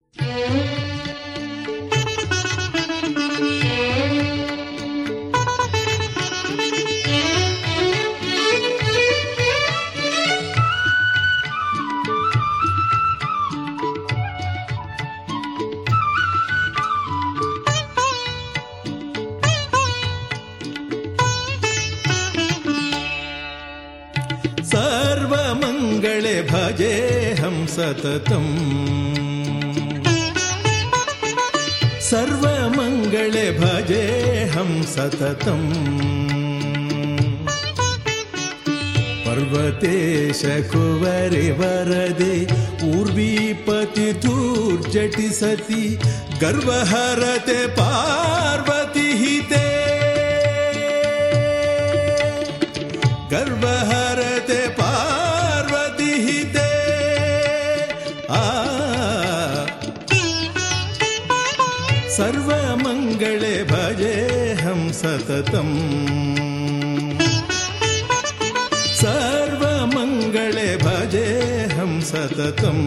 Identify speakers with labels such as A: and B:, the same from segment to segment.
A: ಸರ್ವಮಂಗಳೆ ಭಜೇಹಂ ಸತತಂ ಸರ್ವಮಂಗಳೆ ಭಜೇಹಂ ಸತತಂ ಪರ್ವತೇಶ ಕುವರಿ ವರದೆ ಊರ್ವೀಪತಿ ಧೂರ್ಜಟಿಸತಿ ಗರ್ವಹರತೆ ಪಾರ್ವತಿ ಹಿತೆ ಗರ್ವಹರತೆ ಪಾರ್ವತಿ ಹಿತೆ ಸರ್ವಮಂಗಳೆ ಭಜೇಹಂ ಸತತಂ ಸರ್ವಮಂಗಳೆ ಭಜೇಹಂ ಸತತಂ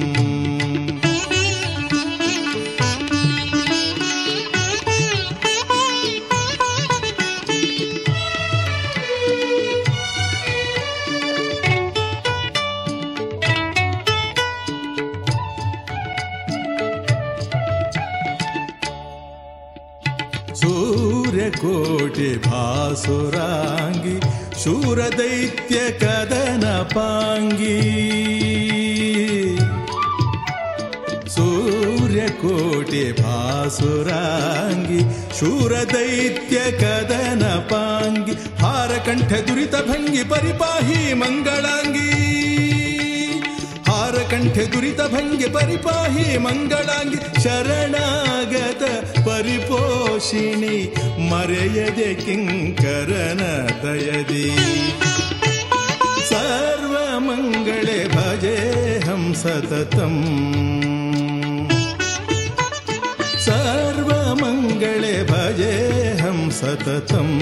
A: ಸೂರ್ಯಕೋಟಿ ಭಾಸುರಾಂಗಿ ಶೂರದೈತ್ಯ ಕದನ ಪಾಂಗಿ ಸೂರ್ಯಕೋಟಿ ಭಾಸುರಾಂಗಿ ಶೂರದೈತ್ಯ ಕದನ ಪಾಂಗಿ ಹಾರಕಂಠ ದುರಿತ ಭಂಗಿ ಪರಿಪಾಹಿ ಮಂಗಳಾಂಗಿ ಹಾರಕಂಠ ದುರಿತ ಭಂಗಿ ಪರಿಪಾಹಿ ಮಂಗಳಾಂಗಿ ಶರಣಾಗತ ಪರಿಪೋಷಿಣಿ ಮರೆಯದೆ ಕಿಂಕರನ ದಯದಿ ಸರ್ವಮಂಗಳೆ ಭಜೇಹಂ ಸತತಂ ಸರ್ವಮಂಗಳೆ ಭಜೇಹಂ ಸತತಂ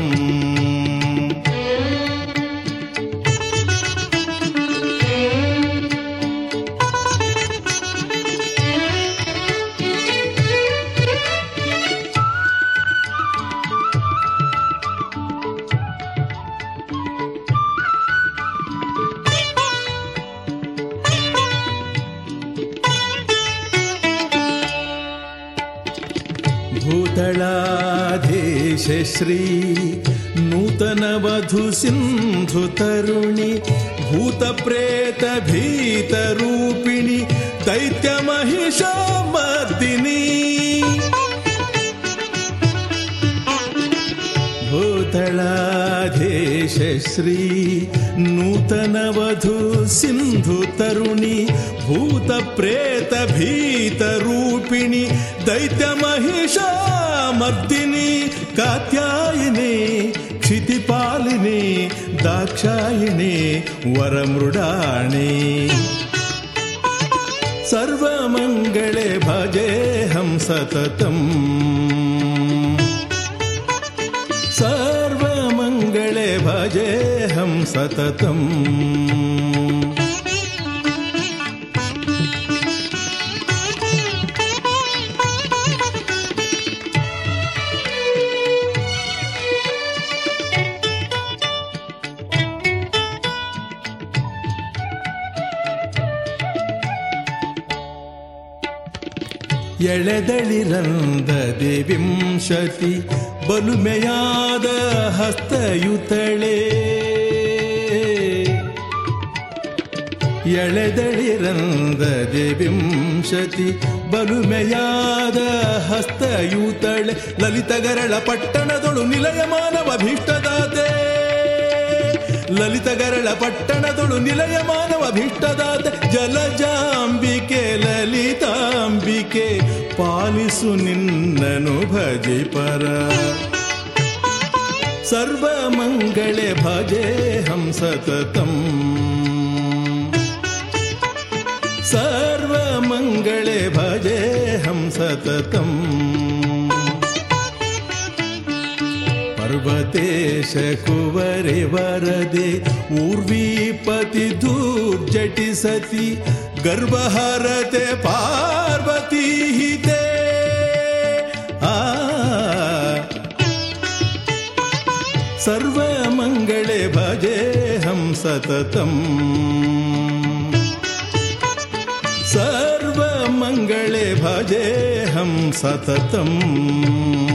A: ಭೂತಳಾಧೀಶ ಶ್ರೀ ನೂತನ ವಧು ಸಿಂಧು ತರುಣಿ ಭೂತ ಪ್ರೇತ ಭೀತ ರೂಪಿಣಿ ದೈತ್ಯ ಮಹಿಷಾಮರ್ದಿನಿ ಭೂತಳಾಧೀಶ ಶ್ರೀ ನೂತನ ವಧು ಸಿಂಧು ತರುಣಿ ಭೂತ ಪ್ರೇತ ಭೀತ ರೂಪಿಣಿ ದೈತ್ಯ ಮಹಿಷಾಮರ್ದಿನಿ ಕಾತ್ಯಾಯಿನಿ ಕ್ಷಿತಿಪಾಲಿನಿ ದಾಕ್ಷಾಯಿಣಿ ವರಮೃಡಾಣಿ ಸರ್ವಮಂಗಳೆ ಭಜೇಹಂ ಸತತಂ ಸರ್ವಮಂಗಳೆ ಭಜೇಹಂ ಸತತಂ ಎಳೆದಳಿರಂದದೆ ವಿಂಶತಿ ಬಲುಮೆಯಾದ ಹಸ್ತಯುತಳೆ ಎಳೆದಳಿರಂದದೆ ವಿಂಶತಿ ಬಲುಮೆಯಾದ ಹಸ್ತಯುತಳೆ ಲಲಿತಗರಳ ಪಟ್ಟಣದೊಳು ನಿಲಯಮಾನವ ಭೀಷ್ಟದಾತೆ ಲಲಿತಗರಳ ಪಟ್ಟಣದೊಳು ನಿಲಯಮಾನವ ಭೀಷ್ಟದಾತೆ ಜಲಜಾಂಬಿಕೆ ಲಲಿತಾಂಬಿಕೆ ಪಾಲಿಸು ನಿನ್ನನು ಭಜಿಪರ ಸರ್ವಮಂಗಳೆ ಭಜೇಹಂ ಸತತಂ ಸರ್ವಮಂಗಳೆ ಭಜೇಹಂ ಸತತಂ ಪರ್ವತೇಶ ಕುವರಿ ವರದೆ ಊರ್ವೀಪತಿ ಧೂರ್ಜಟಿಸತಿ ಗರ್ಭಹರತೆ ಪಾರ್ವತಿ ಪತಿಹಿತೆ ಸರ್ವಮಂಗಳೇ ಭಜೇಹಂ ಸತತಂ ಸರ್ವಮಂಗಳೇ ಭಜೇಹಂ ಸತತಂ